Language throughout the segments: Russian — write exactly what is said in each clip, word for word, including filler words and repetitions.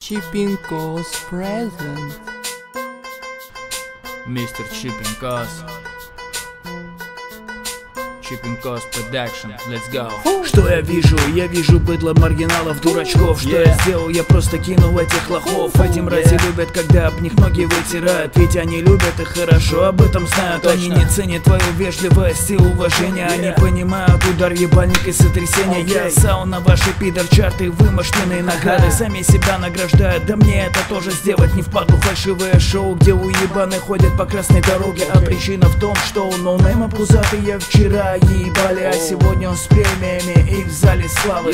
Chipinko's present. Mister Chipinko's Chipinko's Production, let's go. Что я вижу? Я вижу быдло маргиналов, дурачков. Что yeah. я сделал? Я просто кинул этих лохов. Ooh, Эти мрази yeah. любят, когда об них ноги вытирают. Ведь они любят и хорошо об этом знают. Точно. Они не ценят твою вежливость и уважение. yeah. Они понимают удар ебальник и сотрясения. okay. Я сауна, ваши пидор-чарты, вымышленные награды. Сами себя награждают, да мне это тоже сделать не впадлу. Фальшивое шоу, где уебаны ходят по красной дороге. okay. А причина в том, что у ноунейма пузатый я вчера ебали, а сегодня он с премиями и в зале славы.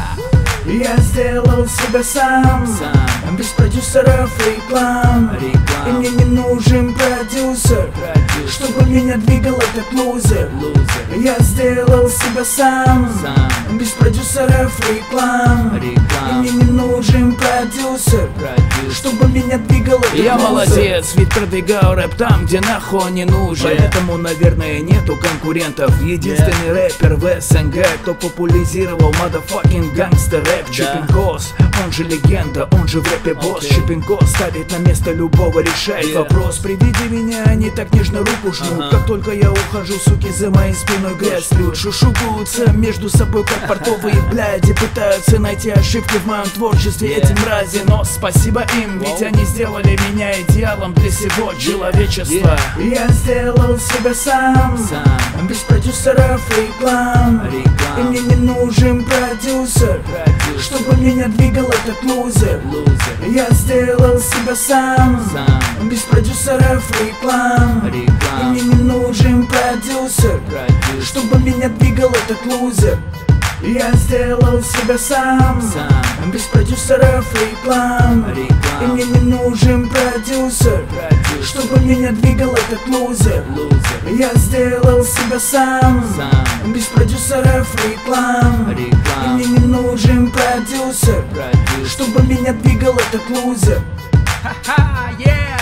Я сделал себя сам, Сам. без продюсеров и реклам. Реклам. И мне не нужен продюсер, Продюсер. чтобы меня двигал этот лузер. Лузер. Я сделал себя сам, Сам. без продюсеров и реклам. Реклам. И мне не нужен продюсер, Продюсер. чтобы меня двигал этот Я лузер. молодец, ведь продвигаю рэп там, где нахуй не нужен. Yeah. Поэтому, наверное, нету конкурентов. Единственный yeah. рэпер в СНГ, кто популяризировал motherfucking гангстер рэп. Да. Чипинкос, он же легенда, он же в рэпе босс. Okay. Чипинкос ставит на место любого, решает Yeah. вопрос. При виде меня они так нежно руку жмут. Ага. Как только я ухожу, суки за моей спиной грязь льют. Шушукаются между собой, как портовые бляди. Пытаются найти ошибки в моем творчестве Yeah. эти мрази. Но спасибо им, ведь Wow. они сделали меня идеалом для всего человечества. Yeah. Я сделал себя сам, Сам. без продюсеров и реклам. Реклам. И мне не нужен продюсер, Продюсер. чтобы меня двигал этот лузер. Лузер. Я сделал себя сам, Сам. без продюсеров и реклам. И Реклам. мне не нужен продюсер, Продюсер. чтобы меня двигал этот лузер. Я сделал себя сам, Сам. без продюсеров и реклам. Реклам. И мне не нужен продюсер, Продюсер. чтобы меня двигал этот лузер. Лузер. Я сделал себя сам, Сам. без продюсеров и реклам. И Реклам. мне не нужен продюсер, Продюсер. чтобы меня двигал этот лузер. Ха-ха, yeah.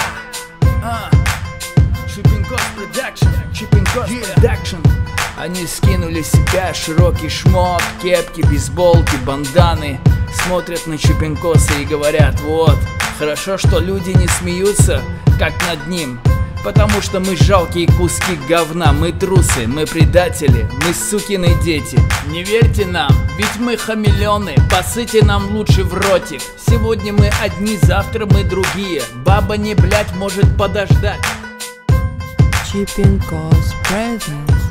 А, Chipinko's Production, Chipinko's Production. Они скинули с себя широкий шмот, кепки, бейсболки, банданы. Смотрят на Чипинкоса и говорят: вот, хорошо, что люди не смеются, как над ним. Потому что мы жалкие куски говна, мы трусы, мы предатели, мы сукины дети. Не верьте нам, ведь мы хамелеоны, посыте нам лучше в ротик. Сегодня мы одни, завтра мы другие. Баба не блять может подождать. Chipinko's present.